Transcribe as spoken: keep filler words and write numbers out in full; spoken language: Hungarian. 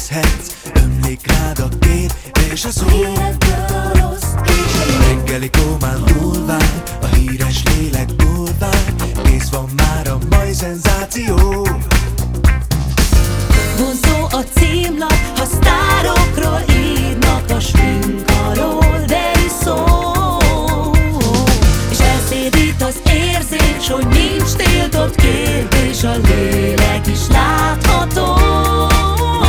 nézhetsz, ömlik rád a kép és a szó. Reggeli kómán túlvár, a híres lélek bulvár, kész van már a mai szenzáció. Vonzó a címlap, ha sztárokról írnak a smink alól, de szó. És elszédít az érzés, hogy nincs tiltott kérdés, a lélek is